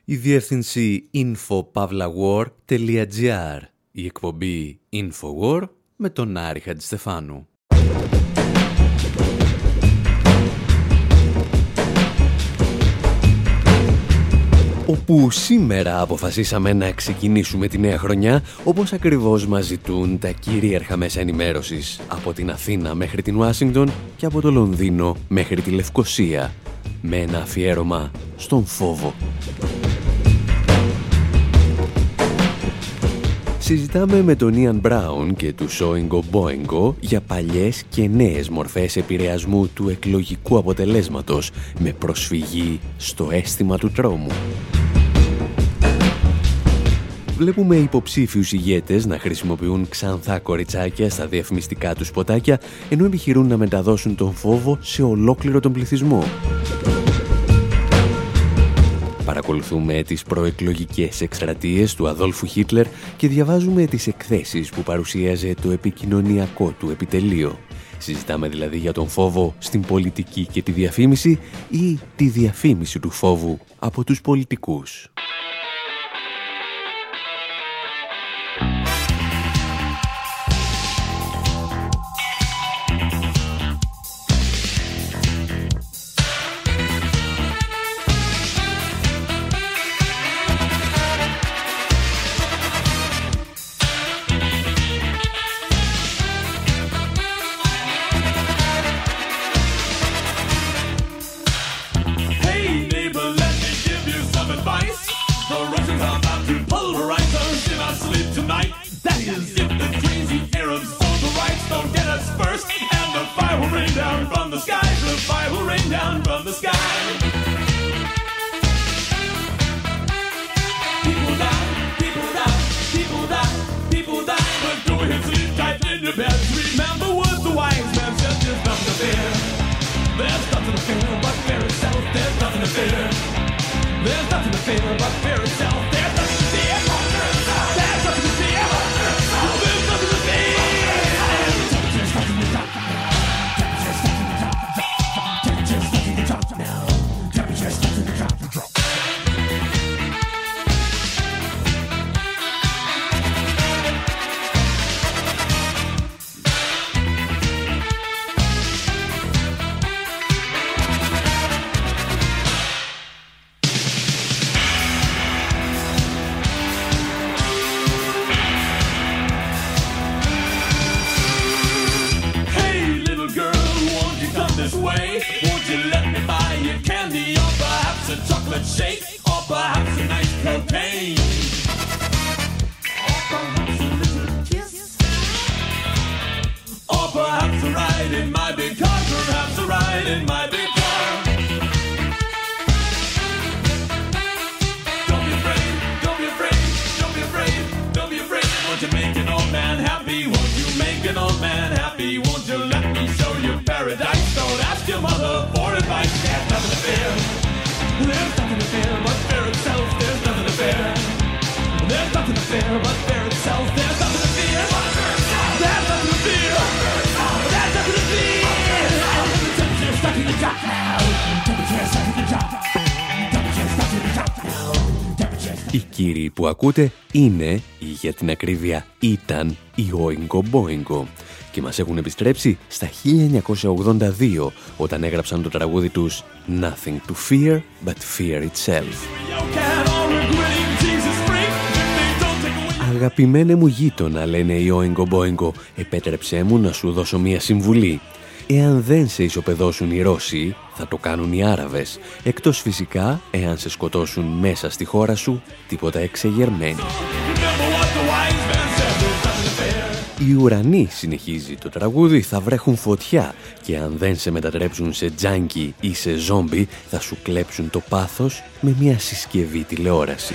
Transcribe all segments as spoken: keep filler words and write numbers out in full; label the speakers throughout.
Speaker 1: η διεύθυνση info-pavlawar τελεία gr, η εκπομπή Infowar με τον Άρη Χατζηστεφάνου. Όπου σήμερα αποφασίσαμε να ξεκινήσουμε τη νέα χρονιά όπως ακριβώς μας ζητούν τα κυρίαρχα μέσα ενημέρωσης, από την Αθήνα μέχρι την Ουάσιγκτον και από το Λονδίνο μέχρι τη Λευκοσία, με ένα αφιέρωμα στον φόβο. Συζητάμε με τον Ιαν Μπράουν και του Oingo Boingo για παλιές και νέες μορφές επηρεασμού του εκλογικού αποτελέσματος με προσφυγή στο αίσθημα του τρόμου. Βλέπουμε υποψήφιους ηγέτες να χρησιμοποιούν ξανθά κοριτσάκια στα διαφημιστικά τους σποτάκια, ενώ επιχειρούν να μεταδώσουν τον φόβο σε ολόκληρο τον πληθυσμό. Παρακολουθούμε τις προεκλογικές εκστρατείες του Αδόλφου Χίτλερ και διαβάζουμε τις εκθέσεις που παρουσίαζε το επικοινωνιακό του επιτελείο. Συζητάμε δηλαδή για τον φόβο στην πολιτική και τη διαφήμιση ή τη διαφήμιση του φόβου από τους πολιτικούς. Οι κύριοι που ακούτε είναι, ή για την ακρίβεια ήταν, οι Oingo Boingo και μας έχουν επιστρέψει στα χίλια εννιακόσια ογδόντα δύο όταν έγραψαν το τραγούδι τους Nothing to fear but fear itself. Αγαπημένε μου γείτονα, λένε οι Oingo Boingo, επέτρεψέ μου να σου δώσω μία συμβουλή. Εάν δεν σε ισοπεδώσουν οι Ρώσοι, θα το κάνουν οι Άραβες, εκτός φυσικά εάν σε σκοτώσουν μέσα στη χώρα σου τίποτα εξεγερμένοι. Οι ουρανοί, συνεχίζει το τραγούδι, θα βρέχουν φωτιά και αν δεν σε μετατρέψουν σε τζάνκι ή σε ζόμπι, θα σου κλέψουν το πάθος με μια συσκευή τηλεόραση.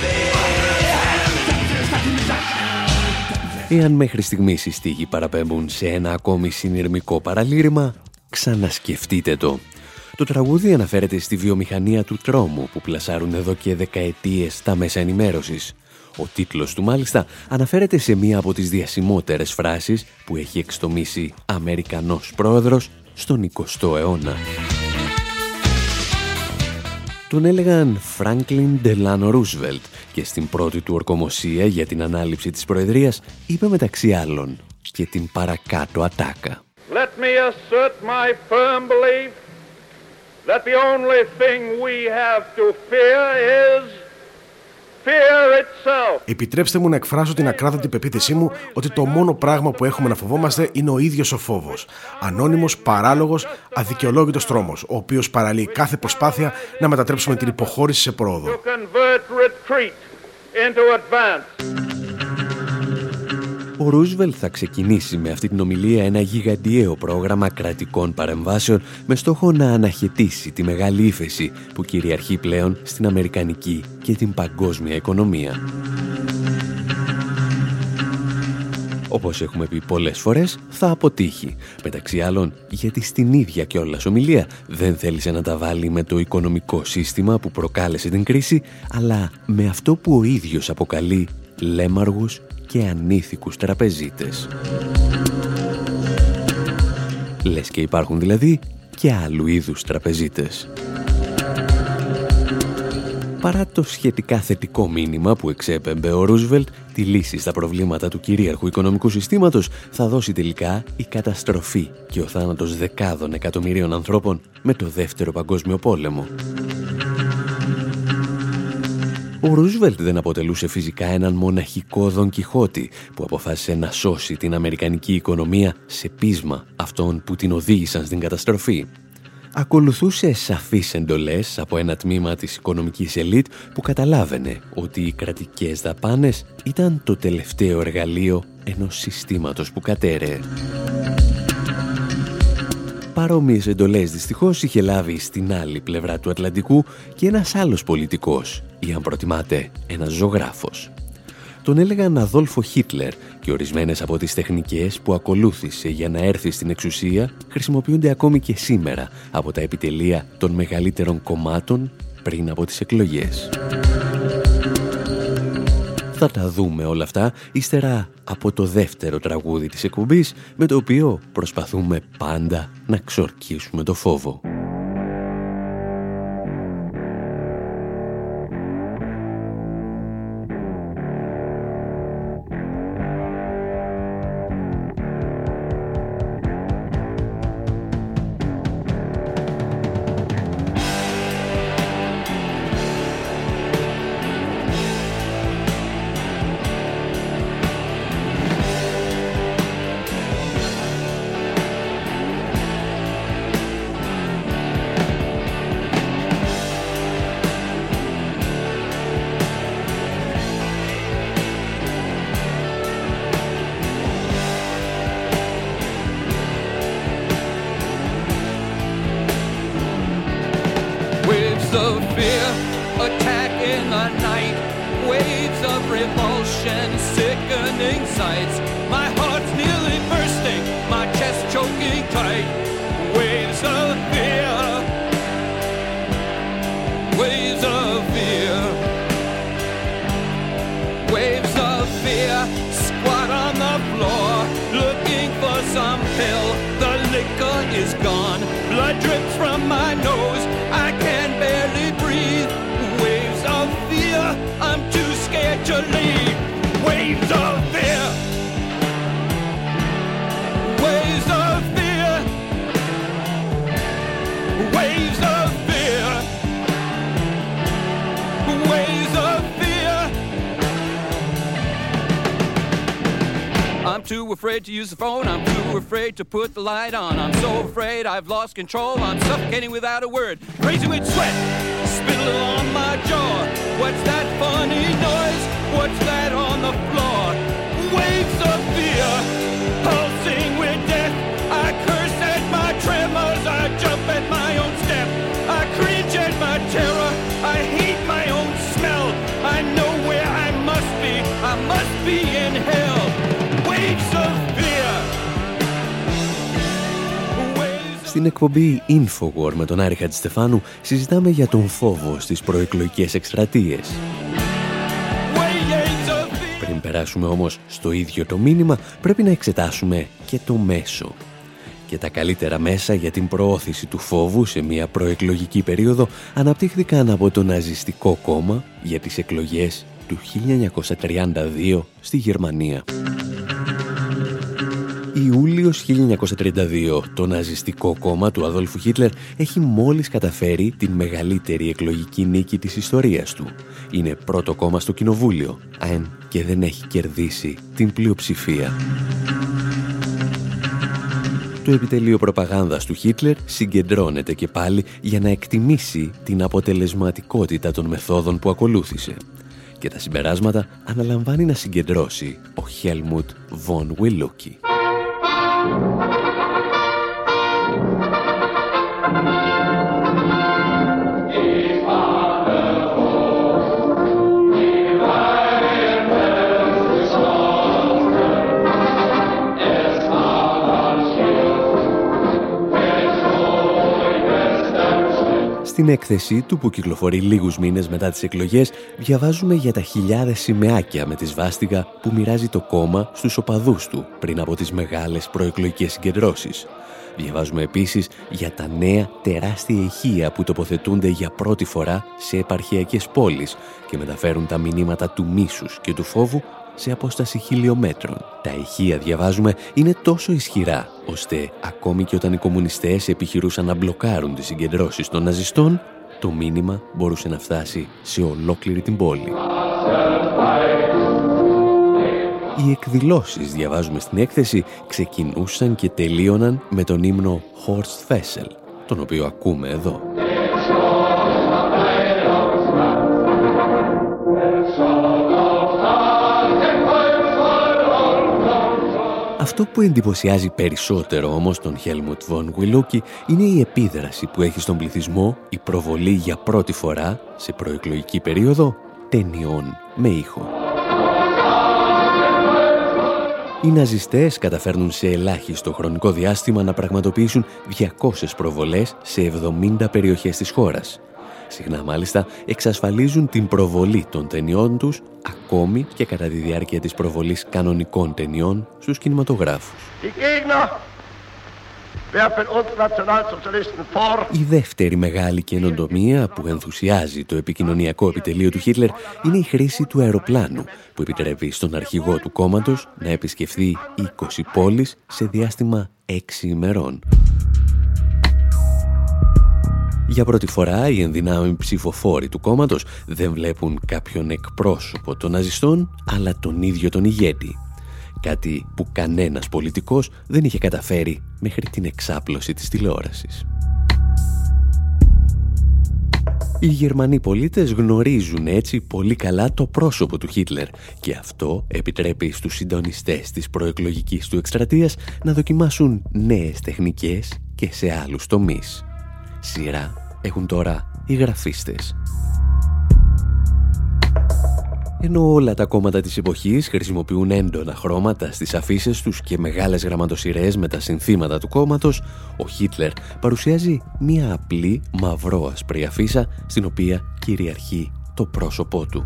Speaker 1: Εάν μέχρι στιγμής οι στίχοι παραπέμπουν σε ένα ακόμη συνειρμικό παραλήρημα, ξανασκεφτείτε το. Το τραγούδι αναφέρεται στη βιομηχανία του τρόμου που πλασάρουν εδώ και δεκαετίες τα μέσα ενημέρωσης. Ο τίτλος του μάλιστα αναφέρεται σε μία από τις διασημότερες φράσεις που έχει εξτομίσει Αμερικανός πρόεδρος στον εικοστό αιώνα. Τον έλεγαν Franklin Delano Roosevelt και στην πρώτη του ορκομοσία για την ανάληψη της προεδρίας είπε μεταξύ άλλων και την παρακάτω ατάκα.
Speaker 2: Let me assert my firm belief that the only thing we have to fear is fear itself.
Speaker 3: Επιτρέψτε μου να εκφράσω την ακράδαντη πεποίθησή μου ότι το μόνο πράγμα που έχουμε να φοβόμαστε είναι ο ίδιος ο φόβος. Ανώνυμος, παράλογος, αδικαιολόγητος τρόμος, ο οποίος παραλύει κάθε προσπάθεια να μετατρέψουμε την υποχώρηση σε πρόοδο.
Speaker 1: Ο Ρούσβελτ θα ξεκινήσει με αυτή την ομιλία ένα γιγαντιαίο πρόγραμμα κρατικών παρεμβάσεων με στόχο να αναχαιτήσει τη μεγάλη ύφεση που κυριαρχεί πλέον στην αμερικανική και την παγκόσμια οικονομία. Όπως έχουμε πει πολλές φορές, θα αποτύχει. Μεταξύ άλλων, γιατί στην ίδια κιόλας ομιλία δεν θέλησε να τα βάλει με το οικονομικό σύστημα που προκάλεσε την κρίση, αλλά με αυτό που ο ίδιος αποκαλεί λέμαργους και ανήθικους τραπεζίτες. Λες και υπάρχουν δηλαδή και άλλου είδους τραπεζίτες. Παρά το σχετικά θετικό μήνυμα που εξέπεμπε ο Ρούσβελτ, τη λύση στα προβλήματα του κυρίαρχου οικονομικού συστήματος θα δώσει τελικά η καταστροφή και ο θάνατος δεκάδων εκατομμυρίων ανθρώπων με το Δεύτερο Παγκόσμιο Πόλεμο. Ο Ρούσβελτ δεν αποτελούσε φυσικά έναν μοναχικό Δον Κιχώτη που αποφάσισε να σώσει την αμερικανική οικονομία σε πείσμα αυτών που την οδήγησαν στην καταστροφή. Ακολουθούσε σαφείς εντολές από ένα τμήμα της οικονομικής ελίτ που καταλάβαινε ότι οι κρατικές δαπάνες ήταν το τελευταίο εργαλείο ενός συστήματος που κατέρεε. Παρόμοιες εντολές δυστυχώς είχε λάβει στην άλλη πλευρά του Ατλαντικού και ένας άλλος πολιτικός, ή αν προτιμάτε, ένας ζωγράφος. Τον έλεγαν Αδόλφο Χίτλερ και ορισμένες από τις τεχνικές που ακολούθησε για να έρθει στην εξουσία χρησιμοποιούνται ακόμη και σήμερα από τα επιτελεία των μεγαλύτερων κομμάτων πριν από τις εκλογές. Θα τα δούμε όλα αυτά ύστερα από το δεύτερο τραγούδι της εκπομπής, με το οποίο προσπαθούμε πάντα να ξορκίσουμε το φόβο.
Speaker 4: To use the phone, I'm too afraid to put the light on. I'm so afraid I've lost control. I'm suffocating without a word, crazy with sweat, spittle on my jaw. What's that funny noise? What's that on the floor? Waves of fear, pulsing with death. I curse at my tremors, I jump at my own step. I cringe at my terror, I hate my own smell. I know where I must be, I must be in hell. Waves of fear.
Speaker 1: Στην εκπομπή Infowar με τον Άρη Χατζηστεφάνου συζητάμε για τον φόβο στις προεκλογικές εκστρατείες. Πριν περάσουμε όμως στο ίδιο το μήνυμα, πρέπει να εξετάσουμε και το μέσο. και τα καλύτερα μέσα για την προώθηση του φόβου σε μια προεκλογική περίοδο αναπτύχθηκαν από το Ναζιστικό κόμμα για τις εκλογές του χίλια εννιακόσια τριάντα δύο στη Γερμανία. Ιούλιος χίλια εννιακόσια τριάντα δύο, το Ναζιστικό κόμμα του Αδόλφου Χίτλερ έχει μόλις καταφέρει την μεγαλύτερη εκλογική νίκη της ιστορίας του. Είναι πρώτο κόμμα στο κοινοβούλιο, αν και δεν έχει κερδίσει την πλειοψηφία. Το επιτελείο προπαγάνδας του Χίτλερ συγκεντρώνεται και πάλι για να εκτιμήσει την αποτελεσματικότητα των μεθόδων που ακολούθησε. Και τα συμπεράσματα αναλαμβάνει να συγκεντρώσει ο Χέλμουτ Βον Βιλούκι. Στην έκθεσή του που κυκλοφορεί λίγους μήνες μετά τις εκλογές διαβάζουμε για τα χιλιάδες σημαίακια με τη σβάστηκα που μοιράζει το κόμμα στους οπαδούς του πριν από τις μεγάλες προεκλογικές συγκεντρώσεις. Διαβάζουμε επίσης για τα νέα τεράστια ηχεία που τοποθετούνται για πρώτη φορά σε επαρχιακές πόλεις και μεταφέρουν τα μηνύματα του μίσους και του φόβου σε απόσταση χιλιομέτρων. Τα ηχεία, διαβάζουμε, είναι τόσο ισχυρά, ώστε ακόμη και όταν οι κομμουνιστές επιχειρούσαν να μπλοκάρουν τις συγκεντρώσεις των ναζιστών, το μήνυμα μπορούσε να φτάσει σε ολόκληρη την πόλη. Οι εκδηλώσεις, διαβάζουμε στην έκθεση, ξεκινούσαν και τελείωναν με τον ύμνο Horst Wessel, τον οποίο ακούμε εδώ. Αυτό που εντυπωσιάζει περισσότερο όμως τον Χέλμουτ Βον Βιλούκι είναι η επίδραση που έχει στον πληθυσμό η προβολή για πρώτη φορά σε προεκλογική περίοδο ταινιών με ήχο. Οι ναζιστές καταφέρνουν σε ελάχιστο χρονικό διάστημα να πραγματοποιήσουν διακόσιες προβολές σε εβδομήντα περιοχές της χώρας. Συχνά μάλιστα εξασφαλίζουν την προβολή των ταινιών τους ακόμη και κατά τη διάρκεια της προβολής κανονικών ταινιών στους κινηματογράφους. Η δεύτερη μεγάλη καινοτομία που ενθουσιάζει το επικοινωνιακό επιτελείο του Χίτλερ είναι η χρήση του αεροπλάνου που επιτρέπει στον αρχηγό του κόμματος να επισκεφθεί είκοσι πόλεις σε διάστημα έξι ημερών. Για πρώτη φορά οι ενδυνάμοι ψηφοφόροι του κόμματος δεν βλέπουν κάποιον εκπρόσωπο των ναζιστών, αλλά τον ίδιο τον ηγέτη. Κάτι που κανένας πολιτικός δεν είχε καταφέρει μέχρι την εξάπλωση της τηλεόρασης. Οι Γερμανοί πολίτες γνωρίζουν έτσι πολύ καλά το πρόσωπο του Χίτλερ και αυτό επιτρέπει στους συντονιστές της προεκλογικής του εκστρατείας να δοκιμάσουν νέες τεχνικές και σε άλλους τομείς. Σειρά έχουν τώρα οι γραφίστες. Ενώ όλα τα κόμματα της εποχής χρησιμοποιούν έντονα χρώματα στις αφίσες τους και μεγάλες γραμματοσειρές με τα συνθήματα του κόμματος, ο Χίτλερ παρουσιάζει μία απλή μαυρό-ασπρή αφίσα στην οποία κυριαρχεί το πρόσωπό του.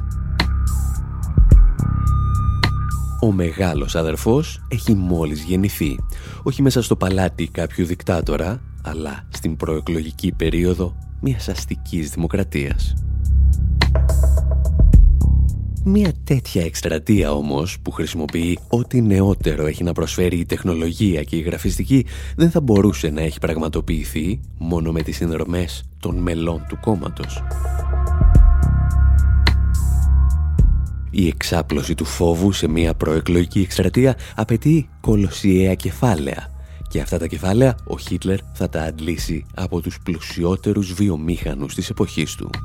Speaker 1: Ο μεγάλος αδερφός έχει μόλις γεννηθεί, όχι μέσα στο παλάτι κάποιου δικτάτορα, αλλά στην προεκλογική περίοδο μιας αστικής δημοκρατίας. Μια τέτοια εκστρατεία όμως που χρησιμοποιεί ό,τι νεότερο έχει να προσφέρει η τεχνολογία και η γραφιστική δεν θα μπορούσε να έχει πραγματοποιηθεί μόνο με τις συνδρομές των μελών του κόμματος. Η εξάπλωση του φόβου σε μια προεκλογική εκστρατεία απαιτεί κολοσιαία κεφάλαια και αυτά τα κεφάλαια ο Χίτλερ θα τα αντλήσει από τους πλουσιότερους βιομήχανους της εποχής του.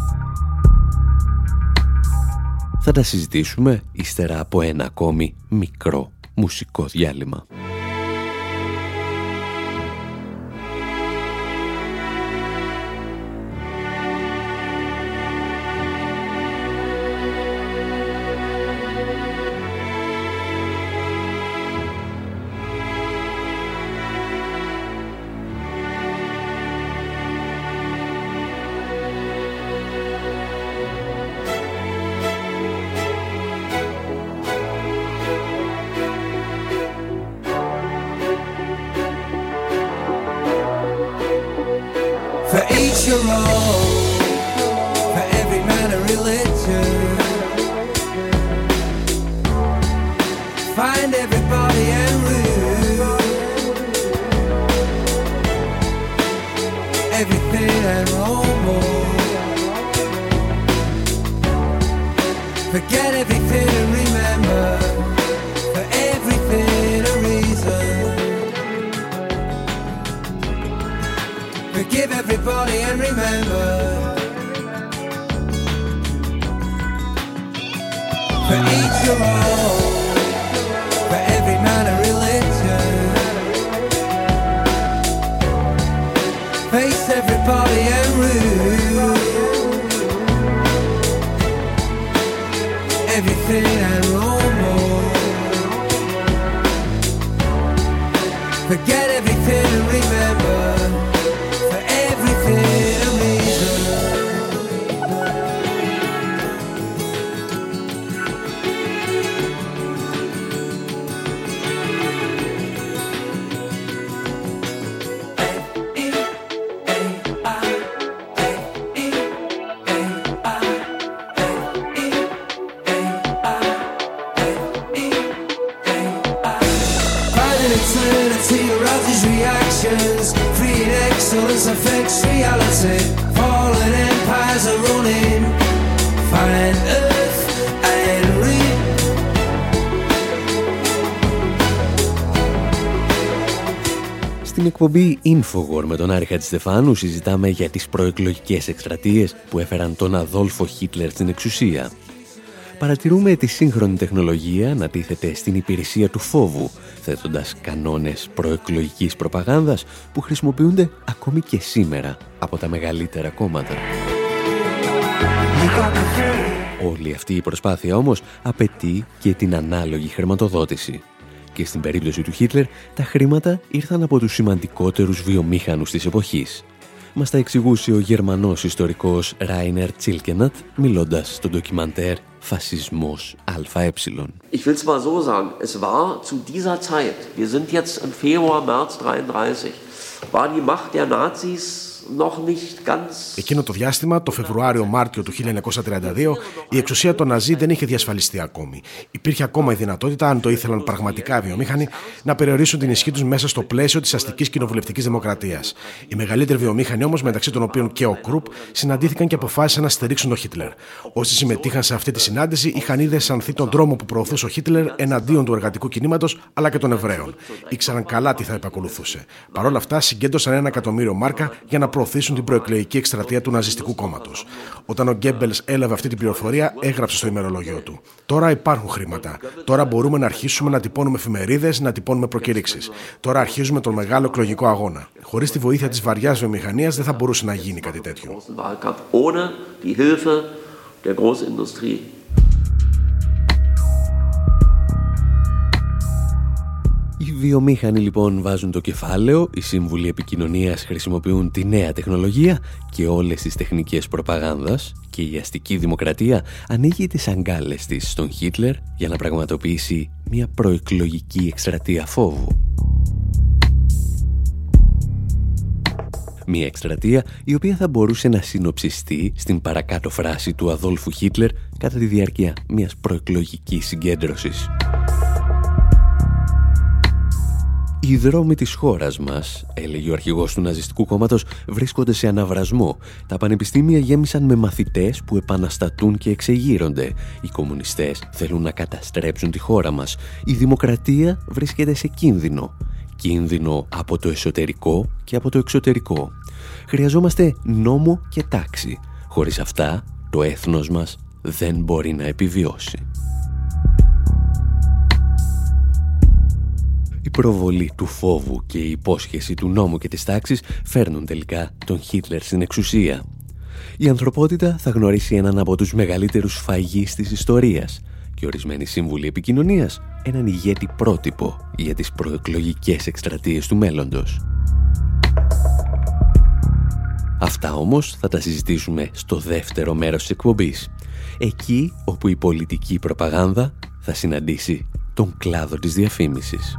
Speaker 1: Θα τα συζητήσουμε ύστερα από ένα ακόμη μικρό μουσικό διάλειμμα.
Speaker 5: everything and no more. Forget everything and remember, for everything a reason. Forgive everybody and remember, for each your own, for every man a religion. Face everybody and rule everything and no more. Forget everything and remember, for everything a reason. Free excellence affects reality. Fallen empires are running. Find earth and reap.
Speaker 1: Στην εκπομπή Infowar με τον Άρη Χατζηστεφάνου συζητάμε για τις προεκλογικές εκστρατείες που έφεραν τον Αδόλφο Χίτλερ στην εξουσία. Παρατηρούμε τη σύγχρονη τεχνολογία να τίθεται στην υπηρεσία του φόβου, θέτοντας κανόνες προεκλογικής προπαγάνδας που χρησιμοποιούνται ακόμη και σήμερα από τα μεγαλύτερα κόμματα. Όλη αυτή η προσπάθεια όμως απαιτεί και την ανάλογη χρηματοδότηση. Και στην περίπτωση του Χίτλερ, τα χρήματα ήρθαν από τους σημαντικότερους βιομήχανους της εποχής. Μας τα εξηγούσε ο Γερμανός ιστορικός Ράινερ Τσίλκενατ, μιλώντας στο ντοκιμαντέρ «Φασισμός ΑΕ».
Speaker 6: Ich will es mal so sagen, es war zu dieser Zeit, wir sind jetzt im Februar, März dreiunddreißig, war die Macht der Nazis noch nicht ganz...
Speaker 3: Εκείνο το διάστημα, το Φεβρουάριο-Μάρτιο του χίλια εννιακόσια τριάντα δύο, η εξουσία των Ναζί δεν είχε διασφαλιστεί ακόμη. Υπήρχε ακόμα η δυνατότητα, αν το ήθελαν πραγματικά βιομήχανοι, να περιορίσουν την ισχύ τους μέσα στο πλαίσιο της αστικής κοινοβουλευτικής δημοκρατίας. Οι μεγαλύτεροι βιομήχανοι όμως, μεταξύ των οποίων και ο Κρουπ, συναντήθηκαν και αποφάσισαν να στηρίξουν τον Χίτλερ. Όσοι συμμετείχαν σε αυτή τη συνάντηση είχαν ήδη αισθανθεί τον δρόμο που προωθούσε ο Χίτλερ εναντίον του εργατικού κινήματος αλλά και των Εβραίων. Ήξεραν καλά τι θα επακολουθούσε. Παρ' όλα αυτά, συγκέντρωσαν ένα εκατομμύριο μάρκα για να προωθήσουν την προεκλογική εκστρατεία του ναζιστικού κόμματος. Όταν ο Γκέμπελς έλαβε αυτή την πληροφορία, έγραψε στο ημερολόγιο του: «Τώρα υπάρχουν χρήματα. Τώρα μπορούμε να αρχίσουμε να τυπώνουμε εφημερίδες, να τυπώνουμε προκηρύξεις. Τώρα αρχίζουμε τον μεγάλο εκλογικό αγώνα. Χωρίς τη βοήθεια της βαριάς βιομηχανίας δεν θα μπορούσε να γίνει κάτι τέτοιο».
Speaker 1: Οι βιομήχανοι λοιπόν βάζουν το κεφάλαιο, οι σύμβουλοι επικοινωνίας χρησιμοποιούν τη νέα τεχνολογία και όλες τις τεχνικές προπαγάνδας και η αστική δημοκρατία ανοίγει τις αγκάλες της στον Χίτλερ για να πραγματοποιήσει μια προεκλογική εκστρατεία φόβου. Μια εκστρατεία η οποία θα μπορούσε να συνοψιστεί στην παρακάτω φράση του Αδόλφου Χίτλερ κατά τη διάρκεια μιας προεκλογικής συγκέντρωσης. «Οι δρόμοι της χώρας μας», έλεγε ο αρχηγός του ναζιστικού κόμματος, «βρίσκονται σε αναβρασμό. Τα πανεπιστήμια γέμισαν με μαθητές που επαναστατούν και εξεγείρονται. Οι κομμουνιστές θέλουν να καταστρέψουν τη χώρα μας. Η δημοκρατία βρίσκεται σε κίνδυνο. Κίνδυνο από το εσωτερικό και από το εξωτερικό. Χρειαζόμαστε νόμο και τάξη. Χωρίς αυτά, το έθνος μας δεν μπορεί να επιβιώσει». Η προβολή του φόβου και η υπόσχεση του νόμου και της τάξης φέρνουν τελικά τον Χίτλερ στην εξουσία. Η ανθρωπότητα θα γνωρίσει έναν από τους μεγαλύτερους φαγείς της ιστορίας και ορισμένοι σύμβουλοι επικοινωνίας έναν ηγέτη πρότυπο για τις προεκλογικές εκστρατείες του μέλλοντος. Αυτά όμως θα τα συζητήσουμε στο δεύτερο μέρος της εκπομπής, εκεί όπου η πολιτική προπαγάνδα θα συναντήσει τον κλάδο της διαφήμισης.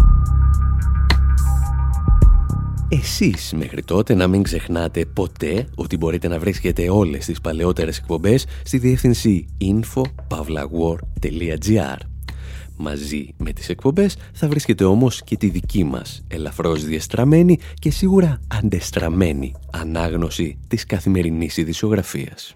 Speaker 1: Εσείς μέχρι τότε να μην ξεχνάτε ποτέ ότι μπορείτε να βρίσκετε όλες τις παλαιότερες εκπομπές στη διεύθυνση info pavlawar τελεία gr. Μαζί με τις εκπομπές θα βρίσκεται όμως και τη δική μας ελαφρώς διεστραμμένη και σίγουρα αντεστραμμένη ανάγνωση της καθημερινής ειδησιογραφίας.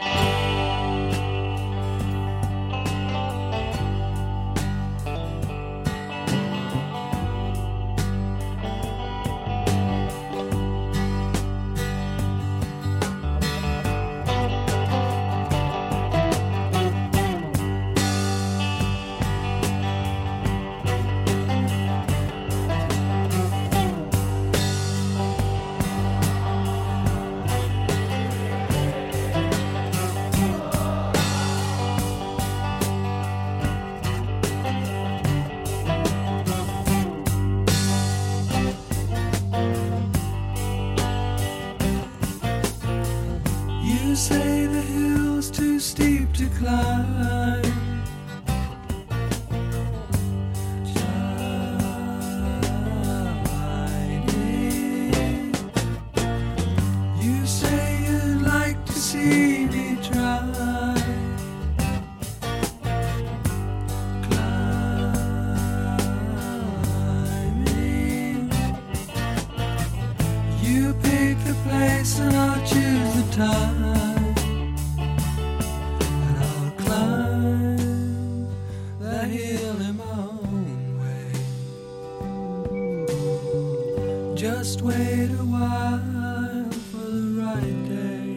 Speaker 5: Just wait a while for the right day.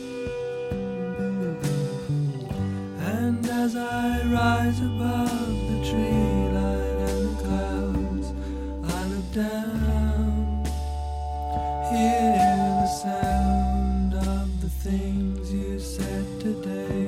Speaker 5: And as I rise above the tree line and the clouds, I look down, hear the sound of the things you said today.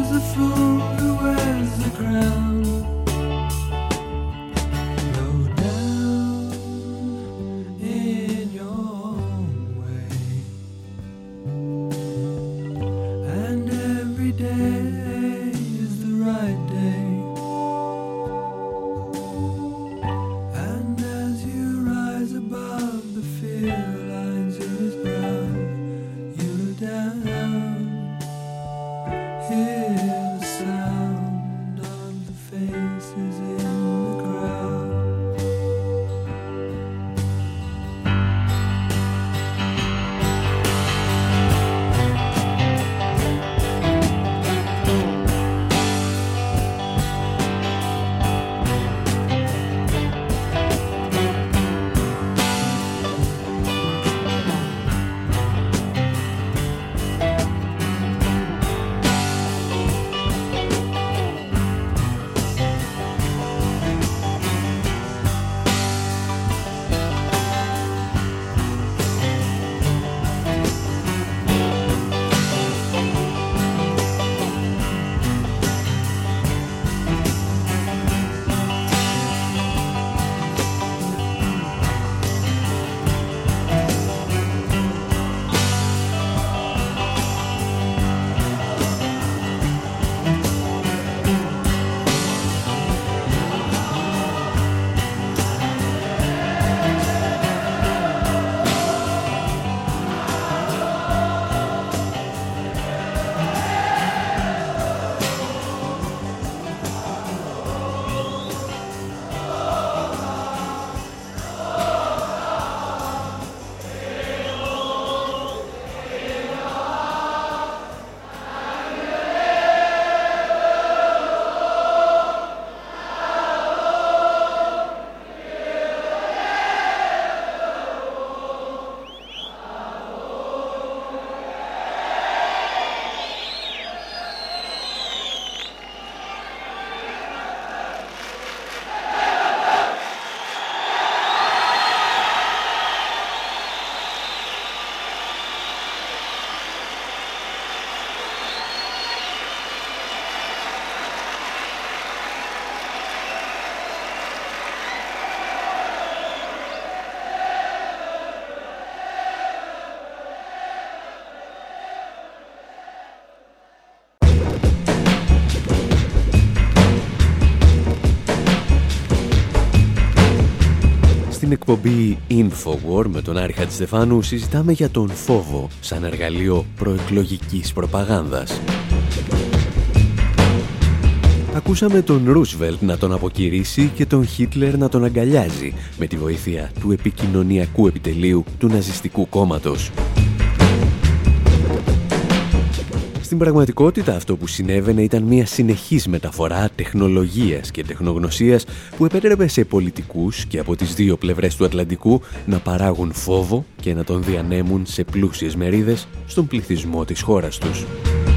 Speaker 5: Fool who wears the crown. Go down.
Speaker 1: Στην εκπομπή Infowar με τον Άρη Χατζηστεφάνου συζητάμε για τον φόβο σαν εργαλείο προεκλογικής προπαγάνδας. Ακούσαμε τον Ρούσβελτ να τον αποκηρύσει και τον Χίτλερ να τον αγκαλιάζει με τη βοήθεια του επικοινωνιακού επιτελείου του ναζιστικού κόμματος. Στην πραγματικότητα αυτό που συνέβαινε ήταν μια συνεχής μεταφορά τεχνολογίας και τεχνογνωσίας που επέτρεπε σε πολιτικούς και από τις δύο πλευρές του Ατλαντικού να παράγουν φόβο και να τον διανέμουν σε πλούσιες μερίδες στον πληθυσμό της χώρας τους.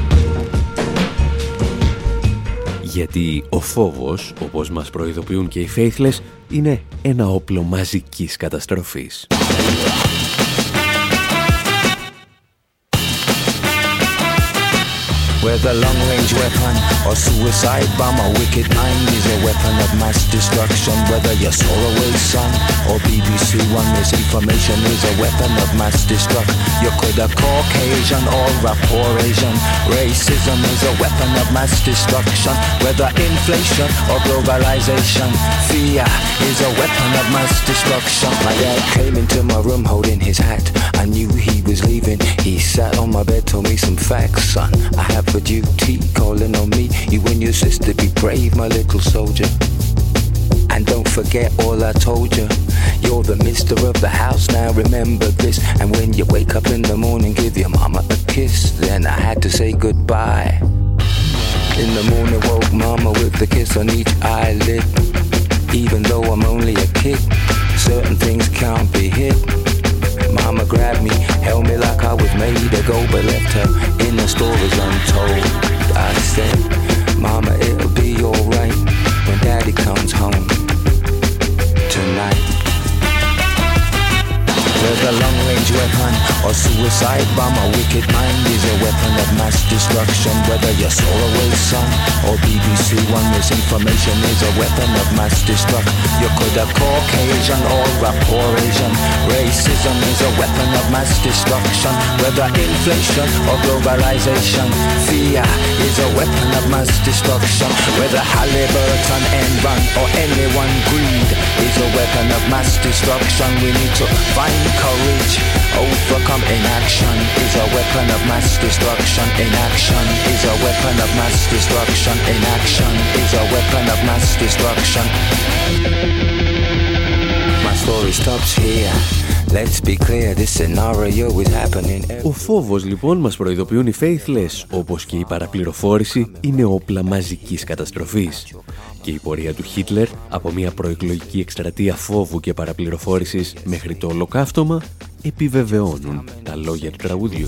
Speaker 1: Γιατί ο φόβος, όπως μας προειδοποιούν και οι Faithless, είναι ένα όπλο μαζικής καταστροφής.
Speaker 7: Whether long-range weapon or suicide bomb, a wicked mind is a weapon of mass destruction. Whether you're Solarway's son or B B C One, misinformation is a weapon of mass destruction. You could have Caucasian or rapport Asian. Racism is a weapon of mass destruction. Whether inflation or globalization, fear is a weapon of mass destruction. My dad came into my room holding his hat. I knew he was leaving. He sat on my bed, told me some facts, son. I have for duty, calling on me. You and your sister, be brave, my little soldier. And don't forget all I told you. You're the mister of the house, now remember this. And when you wake up in the morning, give your mama a kiss. Then I had to say goodbye. In the morning, woke mama with the kiss on each eyelid. Even though I'm only a kid, certain things can't be hid. Mama grabbed me, held me like I was made to go, but left her in the stories untold. I said, Mama, it'll be alright when Daddy comes home tonight. Whether long-range weapon or suicide bomb, a wicked mind is a weapon of mass destruction. Whether you're Solarway's son or B B C One, misinformation is a weapon of mass destruction. You could have Caucasian or rapport Asian. Racism is a weapon of mass destruction. Whether inflation or globalization, fear is a weapon of mass destruction. Whether Halliburton, Enron or anyone, greed is a weapon of mass destruction. We need to find courage, overcome inaction is a weapon of mass destruction. Inaction is a weapon of mass destruction. Inaction is a weapon of mass destruction. My story stops here. Let's be clear, this scenario is happening.
Speaker 1: Ο φόβος λοιπόν, μας προειδοποιούν οι Faithless, όπως και η παραπληροφόρηση, είναι όπλα μαζικής καταστροφής. Και η πορεία του Χίτλερ από μια προεκλογική εκστρατεία φόβου και παραπληροφόρησης μέχρι το ολοκαύτωμα επιβεβαιώνουν τα λόγια του τραγουδιού.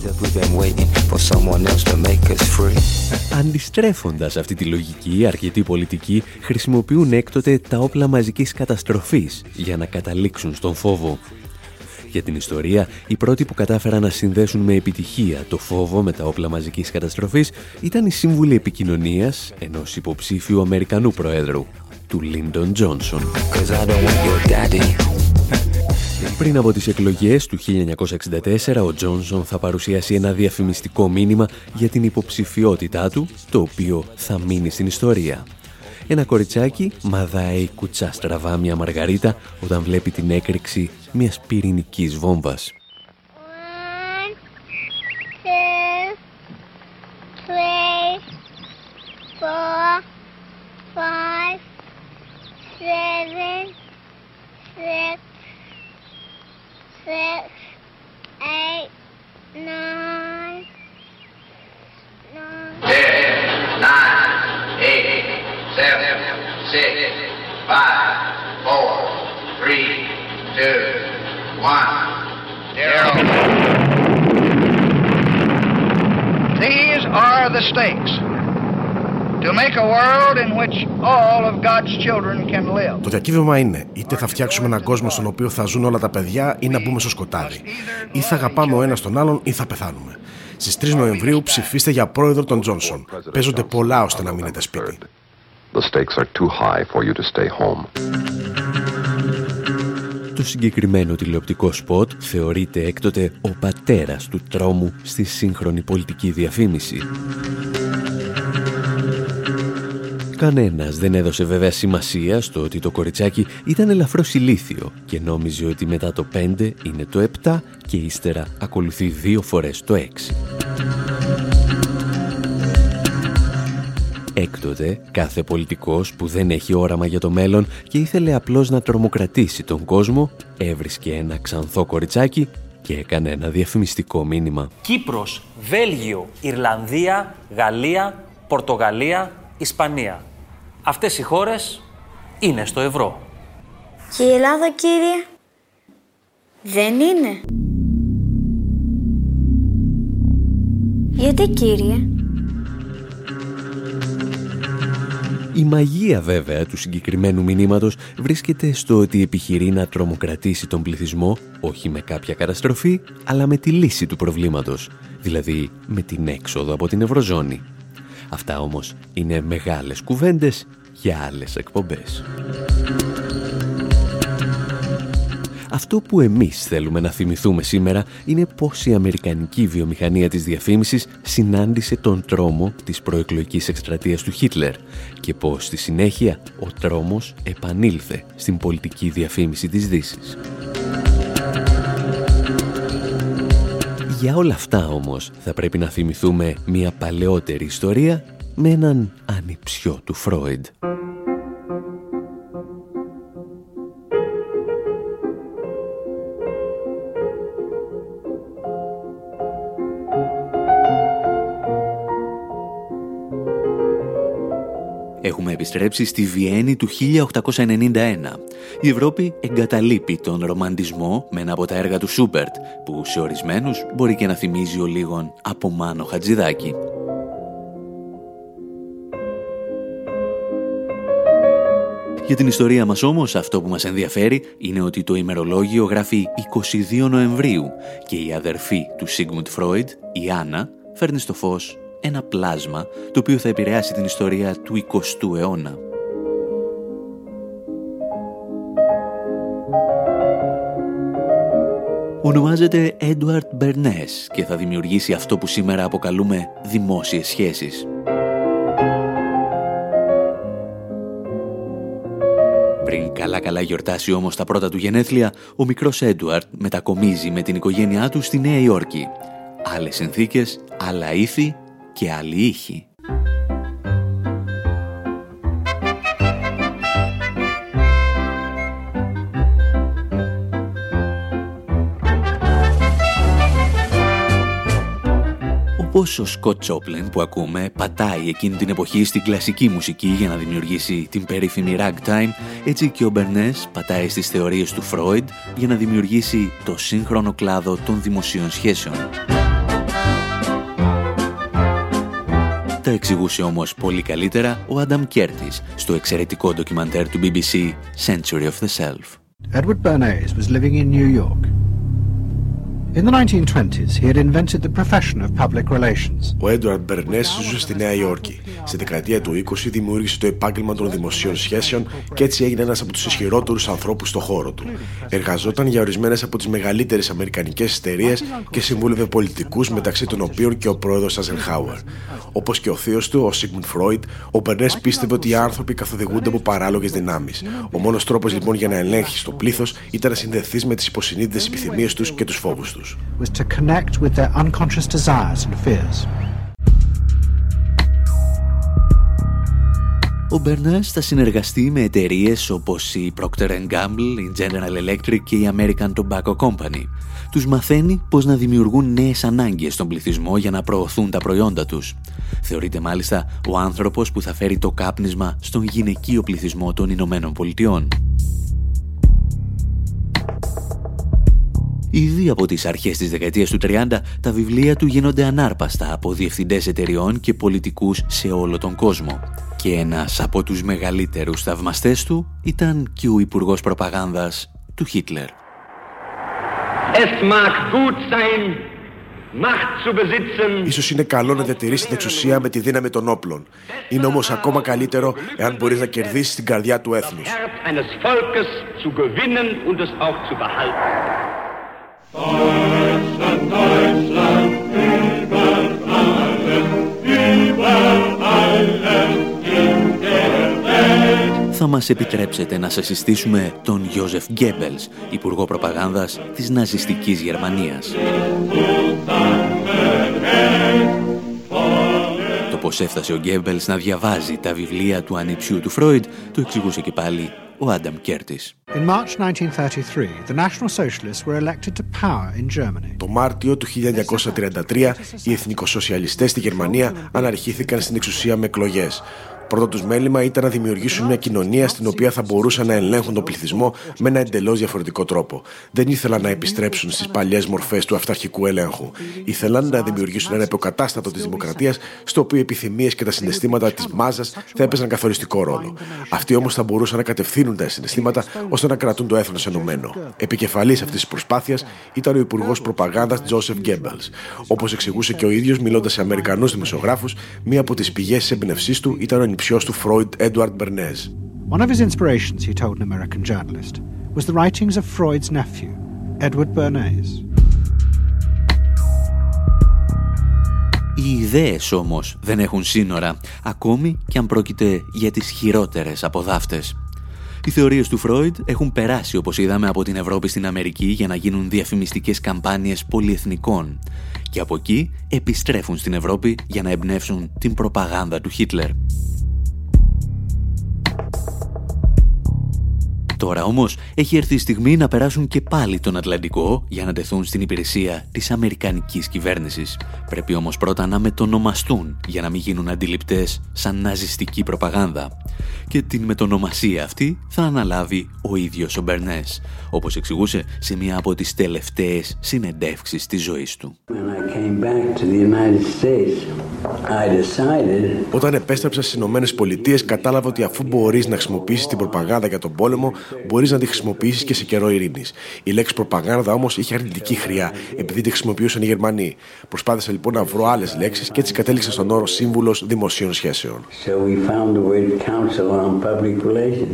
Speaker 1: Αντιστρέφοντας αυτή τη λογική, αρκετοί πολιτικοί χρησιμοποιούν έκτοτε τα όπλα μαζικής καταστροφής για να καταλήξουν στον φόβο. Για την ιστορία, οι πρώτοι που κατάφεραν να συνδέσουν με επιτυχία το φόβο με τα όπλα μαζικής καταστροφής ήταν οι σύμβουλοι επικοινωνίας ενός υποψήφιου Αμερικανού Προέδρου, του Λίντον Τζόνσον. Πριν από τις εκλογές του χίλια εννιακόσια εξήντα τέσσερα, ο Τζόνσον θα παρουσιάσει ένα διαφημιστικό μήνυμα για την υποψηφιότητά του, το οποίο θα μείνει στην ιστορία. Ένα κοριτσάκι μαδάει κουτσά στραβά μια μαργαρίτα όταν βλέπει την έκρηξη μιας πυρηνικής βόμβας.
Speaker 8: One, two, three, four, five, seven, six, six, eight, nine, nine.
Speaker 9: Ten, nine, eight, seven, six, five, four, three, two, one, zero. These are the stakes to make a world in which all of God's children can live.
Speaker 3: Το διακύβευμα είναι είτε θα φτιάξουμε έναν κόσμο στον οποίο θα ζουν όλα τα παιδιά ή να μπούμε στο σκοτάδι. Ή θα αγαπάμε ο ένας τον άλλον ή θα πεθάνουμε. Στις τρεις Νοεμβρίου ψηφίστε για πρόεδρο τον Τζόνσον. Παίζονται πολλά ώστε να μείνετε σπίτι.
Speaker 10: The stakes are too high for you to stay home.
Speaker 1: Το συγκεκριμένο τηλεοπτικό σποτ θεωρείται έκτοτε ο πατέρας του τρόμου στη σύγχρονη πολιτική διαφήμιση. Κανένας δεν έδωσε βέβαια σημασία στο ότι το κοριτσάκι ήταν ελαφρώς ηλίθιο και νόμιζε ότι μετά το πέντε είναι το επτά και ύστερα ακολουθεί δύο φορές το έξι. Έκτοτε, κάθε πολιτικός που δεν έχει όραμα για το μέλλον και ήθελε απλώς να τρομοκρατήσει τον κόσμο, έβρισκε ένα ξανθό κοριτσάκι και έκανε ένα διαφημιστικό μήνυμα.
Speaker 11: Κύπρος, Βέλγιο, Ιρλανδία, Γαλλία, Πορτογαλία, Ισπανία. Αυτές οι χώρες είναι στο ευρώ.
Speaker 12: Και η Ελλάδα, κύριε, δεν είναι. Γιατί, κύριε?
Speaker 1: Η μαγεία βέβαια του συγκεκριμένου μηνύματος βρίσκεται στο ότι επιχειρεί να τρομοκρατήσει τον πληθυσμό όχι με κάποια καταστροφή, αλλά με τη λύση του προβλήματος, δηλαδή με την έξοδο από την Ευρωζώνη. Αυτά όμως είναι μεγάλες κουβέντες για άλλες εκπομπές. Αυτό που εμείς θέλουμε να θυμηθούμε σήμερα είναι πώς η αμερικανική βιομηχανία της διαφήμισης συνάντησε τον τρόμο της προεκλογικής εκστρατείας του Χίτλερ και πώς στη συνέχεια ο τρόμος επανήλθε στην πολιτική διαφήμιση της Δύσης. Για όλα αυτά όμως θα πρέπει να θυμηθούμε μια παλαιότερη ιστορία με έναν ανιψιό του Φρόιντ. Έχουμε επιστρέψει στη Βιέννη του χίλια οκτακόσια ενενήντα ένα. Η Ευρώπη εγκαταλείπει τον ρομαντισμό με ένα από τα έργα του Σούπερτ, που σε ορισμένους μπορεί και να θυμίζει ο λίγον από Μάνο Χατζηδάκη. Για την ιστορία μας όμως αυτό που μας ενδιαφέρει είναι ότι το ημερολόγιο γράφει είκοσι δύο Νοεμβρίου και η αδερφή του Σίγμουντ Φρόιντ, η Άννα, φέρνει στο φως ένα πλάσμα το οποίο θα επηρεάσει την ιστορία του εικοστού αιώνα. Ονομάζεται Edward Bernays και θα δημιουργήσει αυτό που σήμερα αποκαλούμε δημόσιες σχέσεις. Πριν καλά-καλά γιορτάσει όμως τα πρώτα του γενέθλια, ο μικρός Έντουαρτ μετακομίζει με την οικογένειά του στη Νέα Υόρκη. Άλλες συνθήκες, άλλα ήθη και άλλη ήχη. Όπως ο Σκοτ Τσόπλιν που ακούμε πατάει εκείνη την εποχή στην κλασική μουσική για να δημιουργήσει την περίφημη ragtime, έτσι και ο Μπερνές πατάει στις θεωρίες του Φρόιντ για να δημιουργήσει το σύγχρονο κλάδο των δημοσίων σχέσεων. Τα εξηγούσε όμως πολύ καλύτερα ο Άνταμ Κέρτις στο εξαιρετικό ντοκιμαντέρ του μπι μπι σι Century of the Self.
Speaker 13: Edward Bernays was living in New York. In the nineteen twenties, he had invented the profession of public relations.
Speaker 3: Ο Έντουαρντ Μπερνές ζούσε στη Νέα Υόρκη. Στη δεκαετία του είκοσι δημιούργησε το επάγγελμα των δημοσίων σχέσεων και έτσι έγινε ένας από τους ισχυρότερους ανθρώπους στον χώρο του. Εργαζόταν για ορισμένες από τις μεγαλύτερες αμερικανικές εταιρείες και συμβούλευε πολιτικούς, μεταξύ των οποίων και ο πρόεδρος Eisenhower. Όπως και ο θείος του, ο Σίγμουντ Φρόιντ, ο Μπερνές πίστευε ότι οι άνθρωποι καθοδηγούνται από παράλογες δυνάμεις. Ο μόνος τρόπος λοιπόν για να ελέγχεις το πλήθος ήταν να συνδεθείς με τις υποσυνείδητες επιθυμίες τους και τους φόβους τους.
Speaker 13: Was to connect with their unconscious desires and fears.
Speaker 1: Ο Μπερνάς θα συνεργαστεί με εταιρείες όπως η Procter and Gamble, η General Electric και η American Tobacco Company. Τους μαθαίνει πώς να δημιουργούν νέες ανάγκες στον πληθυσμό για να προωθούν τα προϊόντα τους. Θεωρείται μάλιστα ο άνθρωπος που θα φέρει το κάπνισμα στον γυναικείο πληθυσμό των Ηνωμένων Πολιτειών. Ήδη από τις αρχές της δεκαετίας του τριάντα, τα βιβλία του γίνονται ανάρπαστα από διευθυντές εταιριών και πολιτικούς σε όλο τον κόσμο. Και ένας από τους μεγαλύτερους θαυμαστές του ήταν και ο υπουργός προπαγάνδας του Χίτλερ.
Speaker 3: Ίσως είναι καλό να διατηρήσει την εξουσία με τη δύναμη των όπλων. Είναι όμως ακόμα καλύτερο εάν μπορείς να κερδίσεις την καρδιά του έθνους.
Speaker 5: Deutschland, Deutschland, über alles, über alles in der
Speaker 1: θα μας επιτρέψετε να σας συστήσουμε τον Γιόζεφ Γκέμπελς, υπουργό προπαγάνδας της ναζιστικής Γερμανίας. Το πώς έφτασε ο Γκέμπελς να διαβάζει τα βιβλία του ανιψιού του Φρόιντ το εξηγούσε και πάλι ο Άνταμ Κέρτις.
Speaker 13: In March nineteen thirty-three, the National Socialists were elected to power in Germany.
Speaker 3: Το Μάρτιο του χίλια εννιακόσια τριάντα τρία, οι εθνικοσοσιαλιστές στη Γερμανία αναρχήθηκαν στην εξουσία με εκλογές. Πρώτο τους μέλημα ήταν να δημιουργήσουν μια κοινωνία στην οποία θα μπορούσαν να ελέγχουν τον πληθυσμό με ένα εντελώς διαφορετικό τρόπο. Δεν ήθελαν να επιστρέψουν στις παλιές μορφές του αυταρχικού ελέγχου. Ήθελαν να δημιουργήσουν ένα υποκατάστατο της δημοκρατίας, στο οποίο οι επιθυμίες και τα συναισθήματα της μάζας θα έπαιζαν καθοριστικό ρόλο. Αυτοί όμως θα μπορούσαν να κατευθύνουν τα συναισθήματα ώστε να κρατούν το έθνος ενωμένο. Επικεφαλής αυτής της προσπάθειας ήταν ο υπουργός προπαγάνδας Τζόσεφ Γκέμπελς. Όπως εξηγούσε και ο ίδιος, μιλώντας σε Αμερικανούς δημοσιογράφους, μία από τις πηγές της έμπνευσής του ήταν ο νηψιός του Φρόιντ, Έντουαρντ Μπερνέζ.
Speaker 13: One of his inspirations, he told an American journalist, was the writings of Freud's nephew, Edward Bernays.
Speaker 1: Οι ιδέες όμως δεν έχουν σύνορα, ακόμη και αν πρόκειται για τις χειρότερες από δάφτες. Οι θεωρίες του Φρόιντ έχουν περάσει, όπως είδαμε, από την Ευρώπη στην Αμερική για να γίνουν διαφημιστικές καμπάνιες πολυεθνικών και από εκεί επιστρέφουν στην Ευρώπη για να εμπνεύσουν την προπαγάνδα του Χίτλερ. Τώρα όμως έχει έρθει η στιγμή να περάσουν και πάλι τον Ατλαντικό για να τεθούν στην υπηρεσία της αμερικανικής κυβέρνησης. Πρέπει όμως πρώτα να μετονομαστούν για να μην γίνουν αντιληπτές σαν ναζιστική προπαγάνδα. Και την μετονομασία αυτή θα αναλάβει ο ίδιος ο Μπερνές, όπως εξηγούσε σε μία από τις τελευταίες συνεντεύξεις της ζωής του.
Speaker 3: Όταν επέστρεψα στις Ηνωμένες Πολιτείες, κατάλαβα ότι αφού μπορείς να χρησιμοποιήσεις την προπαγάνδα για τον πόλεμο, μπορείς να τη χρησιμοποιήσεις και σε καιρό ειρήνης. Η λέξη προπαγάνδα όμως είχε αρνητική χρειά, επειδή τη χρησιμοποιούσαν οι Γερμανοί. Προσπάθησα λοιπόν να βρω άλλες λέξεις και έτσι κατέληξα στον όρο σύμβουλος δημοσίων σχέσεων.
Speaker 14: So we found the word council on public relations.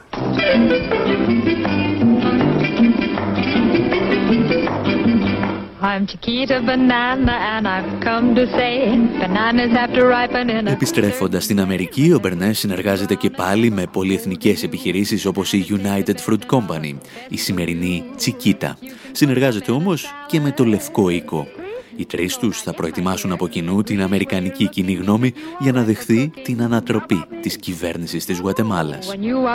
Speaker 15: I'm Chiquita Banana and I've come to say bananas have to ripen in a...
Speaker 1: Επιστρέφοντας στην Αμερική, ο Μπερνές συνεργάζεται και πάλι με πολυεθνικές επιχειρήσεις όπως η United Fruit Company, η σημερινή Chiquita. Συνεργάζεται όμως και με το Λευκό Οίκο. Οι τρεις τους θα προετοιμάσουν από κοινού την αμερικανική κοινή γνώμη για να δεχθεί την ανατροπή της κυβέρνησης της Γουατεμάλας.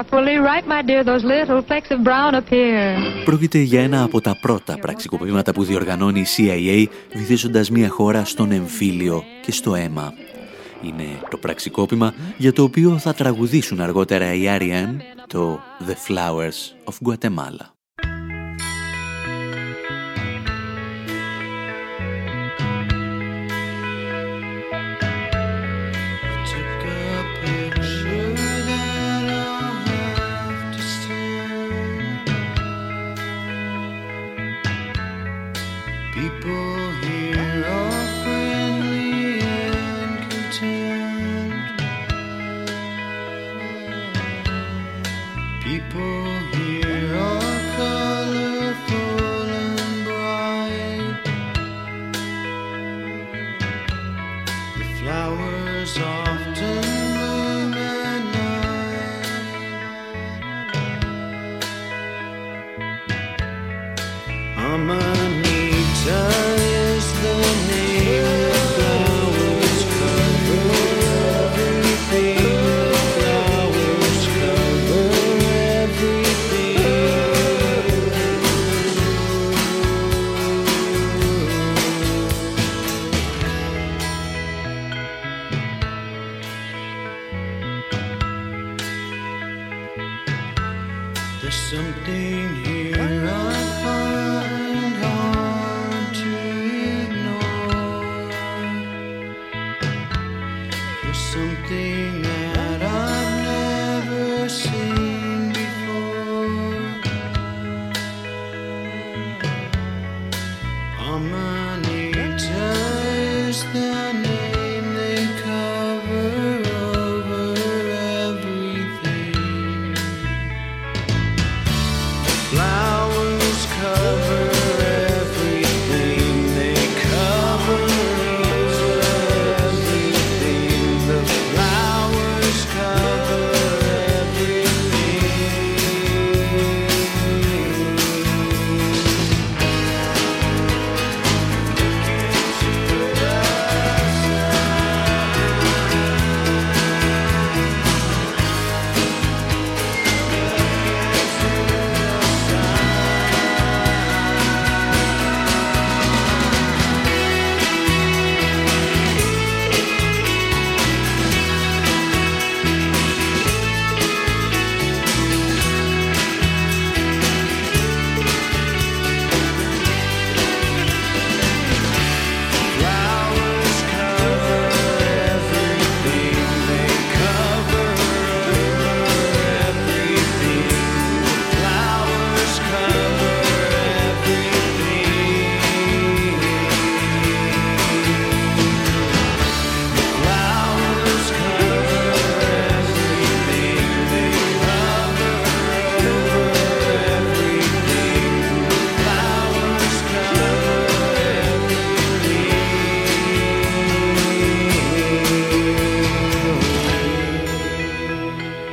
Speaker 1: Πρόκειται για ένα από τα πρώτα πραξικοπήματα που διοργανώνει η σι άι έι, βυθίζοντας μια χώρα στον εμφύλιο και στο αίμα. Είναι το πραξικόπημα για το οποίο θα τραγουδήσουν αργότερα οι αρ ι εμ το The Flowers of Guatemala.
Speaker 5: Flowers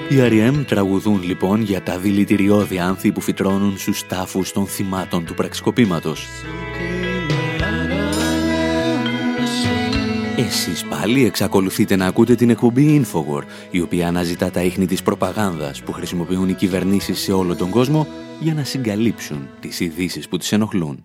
Speaker 1: Οι αρ ι εμ τραγουδούν λοιπόν για τα δηλητηριώδη άνθη που φυτρώνουν στους τάφους των θυμάτων του πραξικοπήματος. Εσείς πάλι εξακολουθείτε να ακούτε την εκπομπή Infowar, η οποία αναζητά τα ίχνη της προπαγάνδας που χρησιμοποιούν οι κυβερνήσεις σε όλο τον κόσμο για να συγκαλύψουν τις ειδήσεις που τις ενοχλούν.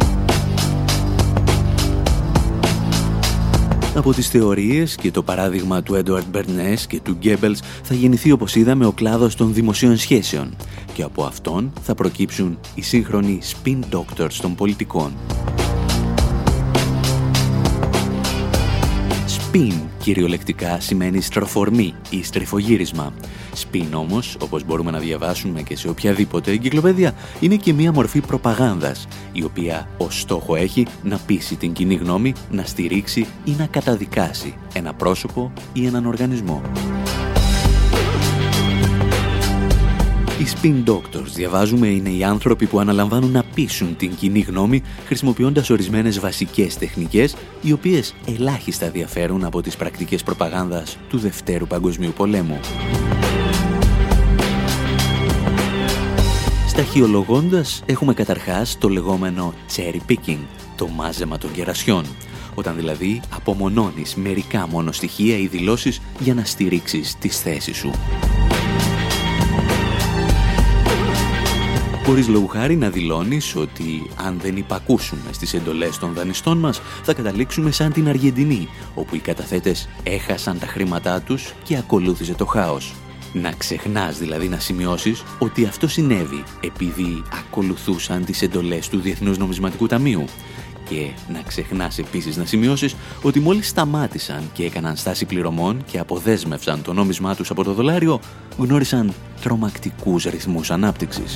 Speaker 1: Από τις θεωρίες και το παράδειγμα του Έντουαρντ Μπερνές και του Γκέμπελς θα γεννηθεί, όπως είδαμε, ο κλάδος των δημοσίων σχέσεων και από αυτόν θα προκύψουν οι σύγχρονοι spin doctors των πολιτικών. Spin κυριολεκτικά σημαίνει στροφορμή ή στριφογύρισμα. Spin όμως, όπως μπορούμε να διαβάσουμε και σε οποιαδήποτε εγκυκλοπαίδεια, είναι και μία μορφή προπαγάνδας, η οποία ως στόχο έχει να πείσει την κοινή γνώμη, να στηρίξει ή να καταδικάσει ένα πρόσωπο ή έναν οργανισμό. Οι spin doctors, διαβάζουμε, είναι οι άνθρωποι που αναλαμβάνουν να πείσουν την κοινή γνώμη χρησιμοποιώντας ορισμένες βασικές τεχνικές, οι οποίες ελάχιστα διαφέρουν από τις πρακτικές προπαγάνδας του Δευτέρου Παγκοσμίου Πολέμου. Σταχυολογώντας, έχουμε καταρχάς το λεγόμενο cherry picking, το μάζεμα των κερασιών, όταν δηλαδή απομονώνεις μερικά μόνο στοιχεία ή δηλώσεις για να στηρίξεις τις θέσεις σου. Μπορείς λόγου χάρη να δηλώνεις ότι αν δεν υπακούσουμε στις εντολές των δανειστών μας, θα καταλήξουμε σαν την Αργεντινή, όπου οι καταθέτες έχασαν τα χρήματά τους και ακολούθησε το χάος. Να ξεχνάς δηλαδή να σημειώσεις ότι αυτό συνέβη επειδή ακολουθούσαν τις εντολές του Διεθνούς Νομισματικού Ταμείου. Και να ξεχνάς επίσης να σημειώσεις ότι μόλις σταμάτησαν και έκαναν στάση πληρωμών και αποδέσμευσαν το νόμισμά τους από το δολάριο, γνώρισαν τρομακτικούς ρυθμούς ανάπτυξης.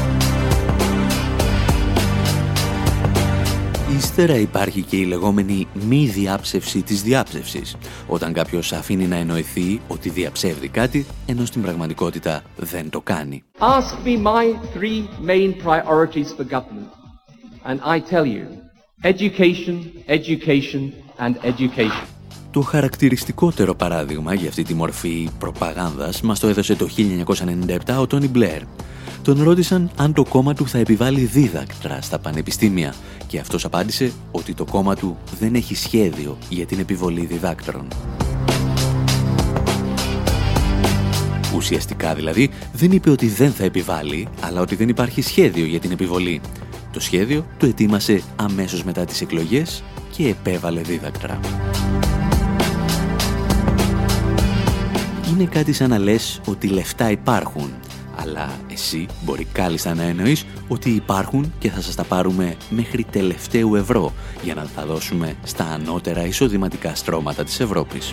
Speaker 1: Ύστερα υπάρχει και η λεγόμενη μη διάψευση της διάψευσης, όταν κάποιος αφήνει να εννοηθεί ότι διαψεύδει κάτι, ενώ στην πραγματικότητα δεν το κάνει.
Speaker 16: Ask me my three main priorities for government, and I tell you, education, education and education.
Speaker 1: Το χαρακτηριστικότερο παράδειγμα για αυτή τη μορφή προπαγάνδας μας το έδωσε το χίλια εννιακόσια ενενήντα επτά ο Τόνι Μπλερ. Τον ρώτησαν αν το κόμμα του θα επιβάλει δίδακτρα στα πανεπιστήμια και αυτός απάντησε ότι το κόμμα του δεν έχει σχέδιο για την επιβολή διδάκτρων. Ουσιαστικά δηλαδή δεν είπε ότι δεν θα επιβάλλει, αλλά ότι δεν υπάρχει σχέδιο για την επιβολή. Το σχέδιο το ετοίμασε αμέσως μετά τις εκλογές και επέβαλε δίδακτρα. Είναι κάτι σαν να λες ότι λεφτά υπάρχουν, αλλά εσύ μπορεί κάλλιστα να εννοείς ότι υπάρχουν και θα σας τα πάρουμε μέχρι τελευταίου ευρώ για να τα δώσουμε στα ανώτερα εισοδηματικά στρώματα της Ευρώπης.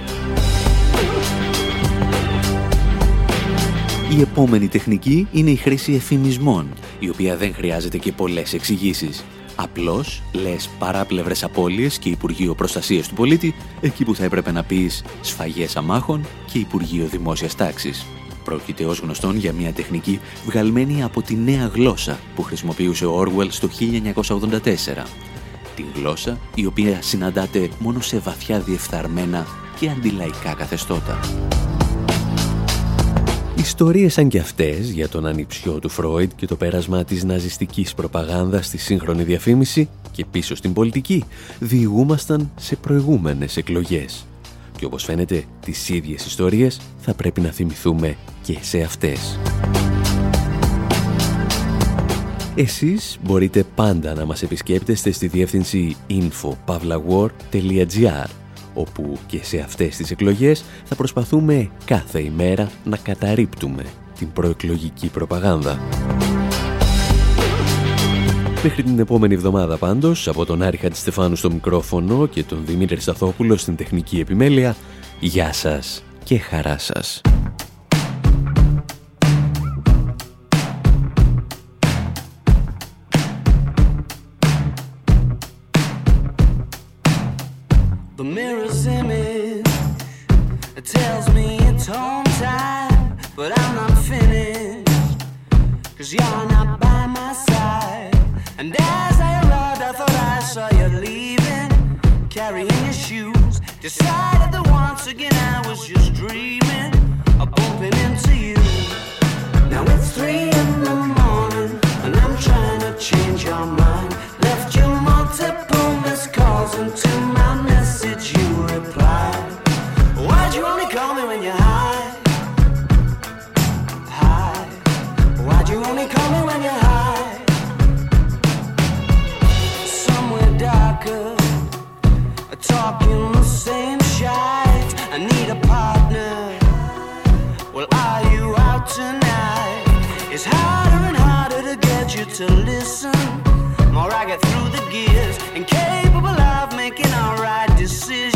Speaker 1: Η επόμενη τεχνική είναι η χρήση εφημισμών, η οποία δεν χρειάζεται και πολλές εξηγήσεις. Απλώς λες παράπλευρες απώλειες και Υπουργείο Προστασίας του Πολίτη, εκεί που θα έπρεπε να πεις σφαγές αμάχων και Υπουργείο Δημόσιας Τάξης. Πρόκειται ως γνωστόν για μια τεχνική βγαλμένη από τη νέα γλώσσα που χρησιμοποιούσε ο Orwell στο χίλια εννιακόσια ογδόντα τέσσερα. Την γλώσσα η οποία συναντάται μόνο σε βαθιά διεφθαρμένα και αντιλαϊκά καθεστώτα. Ιστορίες σαν και αυτές για τον ανιψιό του Φρόιντ και το πέρασμα της ναζιστικής προπαγάνδας στη σύγχρονη διαφήμιση και πίσω στην πολιτική διηγούμασταν σε προηγούμενες εκλογές. Και όπως φαίνεται, τις ίδιες ιστορίες θα πρέπει να θυμηθούμε και σε αυτές. Εσείς μπορείτε πάντα να μας επισκέπτεστε στη διεύθυνση info pavlawar τελεία gr, όπου και σε αυτές τις εκλογές θα προσπαθούμε κάθε ημέρα να καταρρίπτουμε την προεκλογική προπαγάνδα. Μέχρι την επόμενη εβδομάδα πάντως, από τον Άρη Χατζηστεφάνου στο μικρόφωνο και τον Δημήτρη Σταθόπουλο στην τεχνική επιμέλεια, γεια σας και χαρά σας.
Speaker 5: The mirror's image tells me it's home time, but I'm not finished, 'cause you're not by my side. And as I arrived, I thought I saw you leaving, carrying your shoes. Decided that once again I was just dreaming of bumping into you. It's harder and harder to get you to listen. More I get through the gears, incapable of making all right decisions.